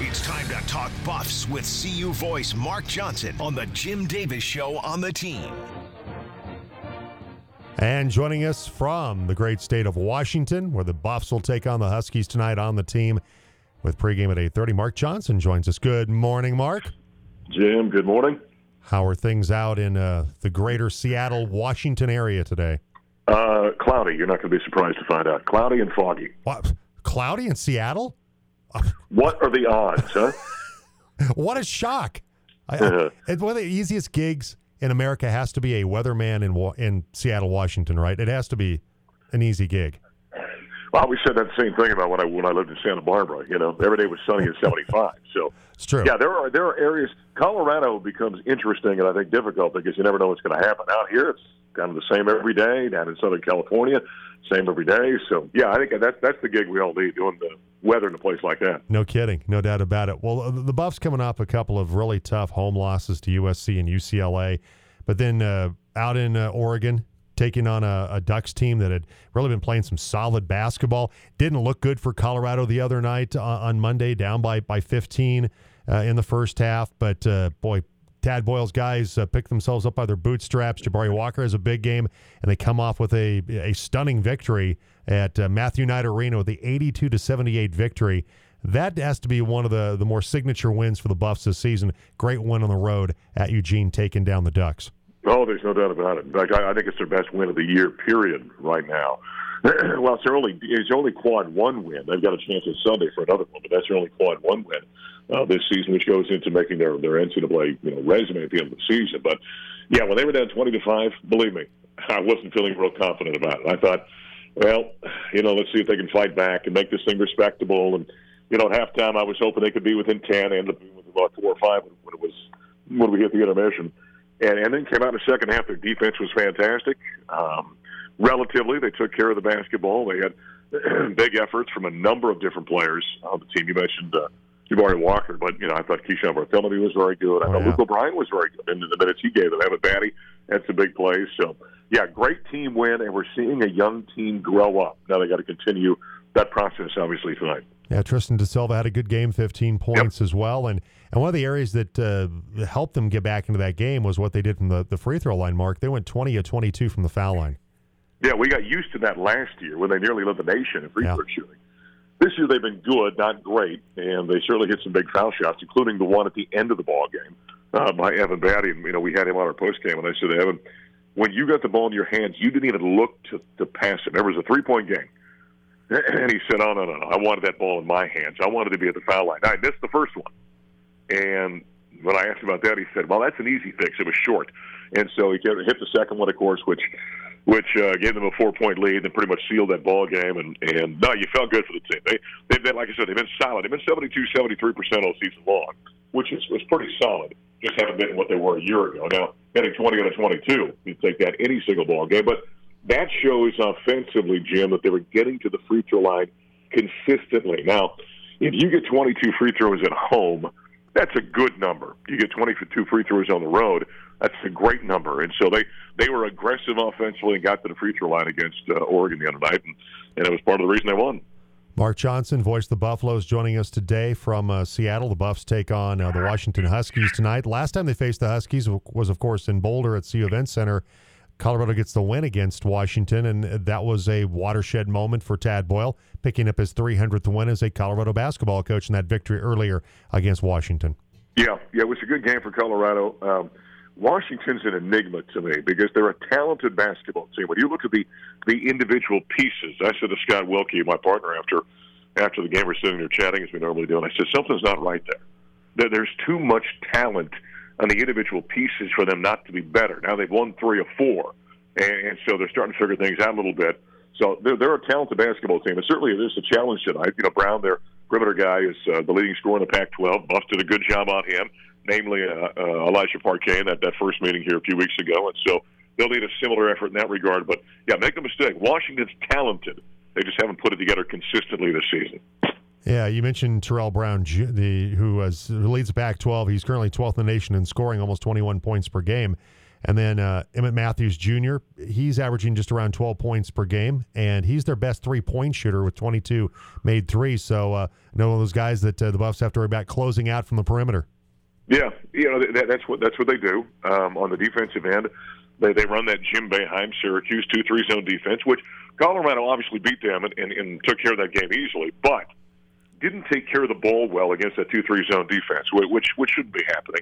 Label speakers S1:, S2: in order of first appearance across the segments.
S1: It's time to talk Buffs with CU voice Mark Johnson on the Jim Davis Show on the Team.
S2: And joining us from the great state of Washington, where the Buffs will take on the Huskies tonight on the Team with pregame at 8:30, Mark Johnson joins us. Good morning, Mark.
S3: Jim, good morning.
S2: How are things out in the greater Seattle, Washington area today?
S3: Cloudy. You're not going to be surprised to find out. Cloudy and foggy.
S2: What? Cloudy in Seattle?
S3: What are the odds, huh?
S2: What a shock. One of the easiest gigs in America has to be a weatherman in Seattle, Washington, right? It has to be an easy gig.
S3: Well, I always said that same thing about when I lived in Santa Barbara. You know, every day was sunny and 75. So
S2: it's true.
S3: Yeah, there are areas. Colorado becomes interesting and I think difficult because you never know what's going to happen. Out here, it's kind of the same every day. Down in Southern California, same every day. So yeah, I think that's the gig we all need, doing the weather in a place like that.
S2: No kidding, no doubt about it. Well, the Buffs coming off a couple of really tough home losses to USC and UCLA, but then out in Oregon, taking on a Ducks team that had really been playing some solid basketball. Didn't look good for Colorado the other night on Monday, down by 15 in the first half. But, boy, Tad Boyle's guys picked themselves up by their bootstraps. Jabari Walker has a big game, and they come off with a stunning victory at Matthew Knight Arena with the 82-78 victory. That has to be one of the more signature wins for the Buffs this season. Great win on the road at Eugene, taking down the Ducks.
S3: Oh, there's no doubt about it. In fact, I think it's their best win of the year, period, right now. Well, it's their only quad one win. They've got a chance on Sunday for another one, but that's their only quad one win this season, which goes into making their NCAA resume at the end of the season. But yeah, when they were down 20-5, believe me, I wasn't feeling real confident about it. I thought, well, let's see if they can fight back and make this thing respectable. And at halftime, I was hoping they could be within 10, ended up being with about 4 or 5 when we hit the intermission. And then came out in the second half. Their defense was fantastic. Relatively, they took care of the basketball. They had big efforts from a number of different players on the team. You mentioned Jabari Walker, but I thought Keyshawn Bartholomew was very good. I thought Luke O'Brien was very good in the minutes he gave them. Evan Batty had some big plays. So, yeah, great team win, and we're seeing a young team grow up. Now they got to continue that process, obviously, tonight.
S2: Yeah, Tristan DeSilva had a good game, 15 points as well. And one of the areas that helped them get back into that game was what they did from the free throw line, Mark. They went 20 of 22 from the foul line.
S3: Yeah, we got used to that last year when they nearly led the nation in free throw shooting. This year they've been good, not great, and they certainly hit some big foul shots, including the one at the end of the ball game by Evan Batty. And, we had him on our postgame, and I said to Evan, when you got the ball in your hands, you didn't even look to pass it. There was a three-point game. And he said, oh, no. I wanted that ball in my hands. I wanted to be at the foul line. I missed the first one. And when I asked him about that, he said, well, that's an easy fix. It was short. And so he hit the second one, of course, which gave them a 4-point lead and pretty much sealed that ball game. And no, you felt good for the team. They've been, like I said, they've been solid. They've been 72-73% all season long, which was pretty solid. Just haven't been what they were a year ago. Now, getting 20 out of 22, you'd take that any single ball game. But that shows offensively, Jim, that they were getting to the free throw line consistently. Now, if you get 22 free throws at home, that's a good number. You get 22 free throws on the road, that's a great number. And so they were aggressive offensively and got to the free throw line against Oregon the other night, and it was part of the reason they won.
S2: Mark Johnson, voice of the Buffaloes, joining us today from Seattle. The Buffs take on the Washington Huskies tonight. Last time they faced the Huskies was, of course, in Boulder at CU Event Center. Colorado gets the win against Washington, and that was a watershed moment for Tad Boyle, picking up his 300th win as a Colorado basketball coach in that victory earlier against Washington.
S3: Yeah, it was a good game for Colorado. Washington's an enigma to me because they're a talented basketball team. When you look at the individual pieces, I said to Scott Wilkie, my partner, after the game, we're sitting there chatting as we normally do, and I said, something's not right there. There's too much talent on the individual pieces for them not to be better. Now they've won 3 of 4, and so they're starting to figure things out a little bit. So they're a talented basketball team, and certainly there's a challenge tonight. Brown, their perimeter guy, is the leading scorer in the Pac-12. Buffs did a good job on him, namely Elijah Parquet in that first meeting here a few weeks ago, and so they'll need a similar effort in that regard. But, yeah, make no mistake, Washington's talented. They just haven't put it together consistently this season.
S2: Yeah, you mentioned Terrell Brown, who leads the Pac-12. He's currently 12th in the nation in scoring, almost 21 points per game. And then Emmett Matthews Jr., he's averaging just around 12 points per game, and he's their best three-point shooter with 22 made threes. So one of those guys that the Buffs have to worry about closing out from the perimeter.
S3: Yeah, that's what they do on the defensive end. They run that Jim Boeheim Syracuse 2-3 zone defense, which Colorado obviously beat them and took care of that game easily, but didn't take care of the ball well against that 2-3 zone defense, which shouldn't be happening.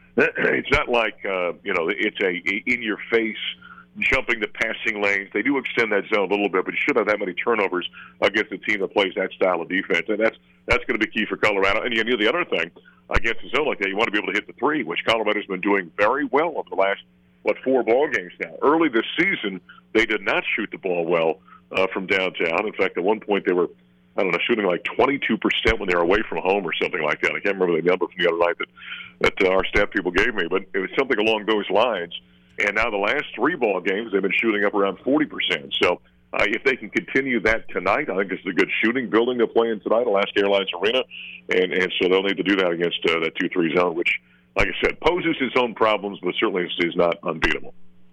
S3: It's not like it's a in your face jumping the passing lanes. They do extend that zone a little bit, but you shouldn't have that many turnovers against a team that plays that style of defense, and that's going to be key for Colorado. And the other thing against a zone like that, you want to be able to hit the three, which Colorado's been doing very well over the last 4 ball games now. Early this season, they did not shoot the ball well from downtown. In fact, at one point they were, shooting like 22% when they were away from home or something like that. I can't remember the number from the other night that our staff people gave me, but it was something along those lines. And now the last 3 ball games, they've been shooting up around 40%. So if they can continue that tonight, I think this is a good shooting building they're playing tonight, Alaska Airlines Arena, and so they'll need to do that against that 2-3 zone, which, like I said, poses its own problems, but certainly is not unbeatable.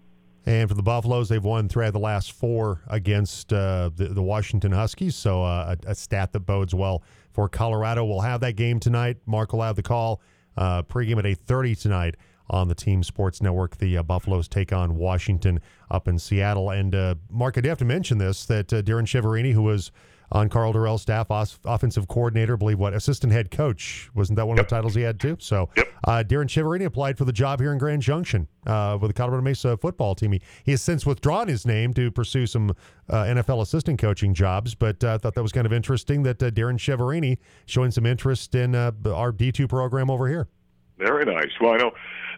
S2: And for the Buffaloes, they've won 3 of the last 4 against the Washington Huskies, so a stat that bodes well for Colorado. We'll have that game tonight. Mark will have the call pregame at 8:30 tonight on the Team Sports Network. The Buffaloes take on Washington up in Seattle. And, Mark, I do have to mention this, that Darren Chiaverini, who was on Carl Durrell's staff, offensive coordinator, I believe, assistant head coach. Wasn't that one of the titles he had, too? So Darren Chiaverini applied for the job here in Grand Junction with the Colorado Mesa football team. He has since withdrawn his name to pursue some NFL assistant coaching jobs, but I thought that was kind of interesting that Darren Chiaverini showing some interest in our D2 program over here.
S3: Very nice. Well, I know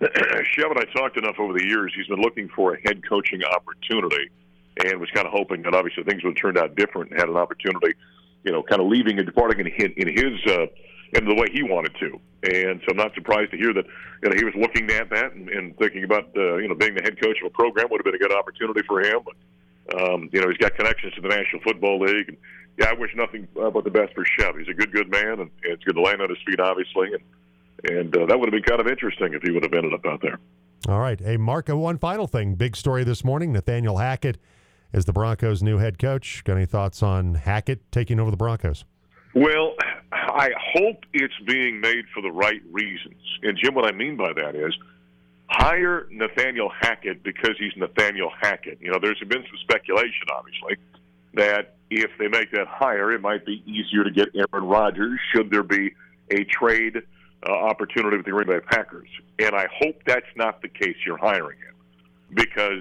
S3: Chev and I talked enough over the years. He's been looking for a head coaching opportunity and was kind of hoping that obviously things would have turned out different and had an opportunity, kind of leaving and departing in his in the way he wanted to. And so I'm not surprised to hear that he was looking at that and thinking about being the head coach of a program would have been a good opportunity for him. But he's got connections to the National Football League. And I wish nothing but the best for Chev. He's a good man, and it's good to land on his feet, obviously. And that would have been kind of interesting if he would have ended up out there.
S2: All right. Hey, Mark, one final thing. Big story this morning. Nathaniel Hackett is the Broncos' new head coach. Got any thoughts on Hackett taking over the Broncos?
S3: Well, I hope it's being made for the right reasons. And, Jim, what I mean by that is hire Nathaniel Hackett because he's Nathaniel Hackett. There's been some speculation, obviously, that if they make that hire, it might be easier to get Aaron Rodgers should there be a trade opportunity with the Green Bay Packers. And I hope that's not the case you're hiring him because,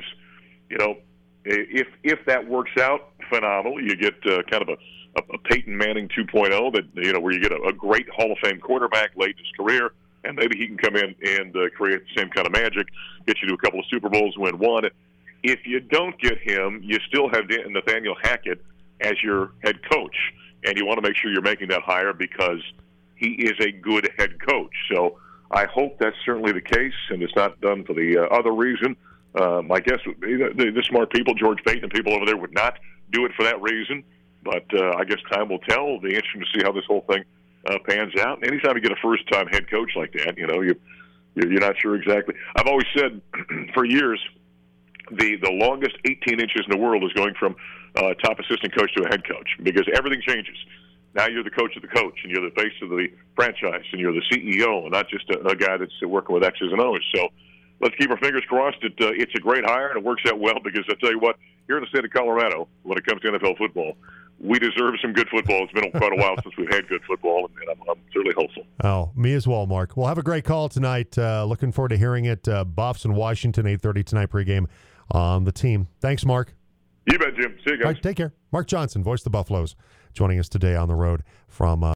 S3: if that works out, phenomenal. You get kind of a Peyton Manning 2.0 that, where you get a great Hall of Fame quarterback late in his career, and maybe he can come in and create the same kind of magic, get you to a couple of Super Bowls, win one. If you don't get him, you still have Nathaniel Hackett as your head coach, and you want to make sure you're making that hire because he is a good head coach. So I hope that's certainly the case, and it's not done for the other reason. My guess would be that the smart people, George Payton and people over there, would not do it for that reason. But I guess time will tell. It'll be interesting to see how this whole thing pans out. And anytime you get a first-time head coach like that, you're not sure exactly. I've always said for years the longest 18 inches in the world is going from top assistant coach to a head coach because everything changes. Now you're the coach of the coach, and you're the face of the franchise, and you're the CEO, and not just a guy that's working with X's and O's. So let's keep our fingers crossed that it's a great hire and it works out well because I tell you what, here in the state of Colorado, when it comes to NFL football, we deserve some good football. It's been quite a while since we've had good football, and I'm certainly hopeful.
S2: Oh, me as well, Mark. We'll have a great call tonight. Looking forward to hearing it. Buffs and Washington, 8:30 tonight pregame on the team. Thanks, Mark.
S3: You bet, Jim. See you guys.
S2: All right, take care. Mark Johnson, voice of the Buffaloes, joining us today on the road from